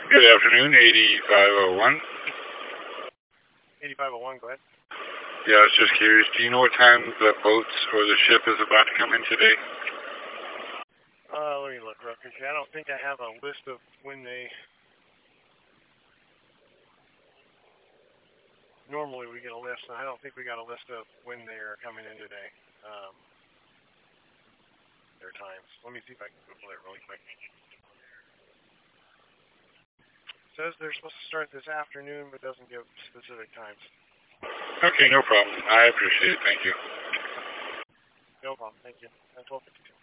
Good afternoon, 8501. 8501, go ahead. Yeah, I was just curious. Do you know what time the boats or the ship is about to come in today? Let me look real quick. I don't think I have a list of when they... Normally we get a list, and I don't think we got a list of when they're coming in today. Their times. Let me see if I can Google it really quick. It says they're supposed to start this afternoon, but doesn't give specific times. Okay, no problem. I appreciate it. Thank you. No problem. Thank you. 12:52.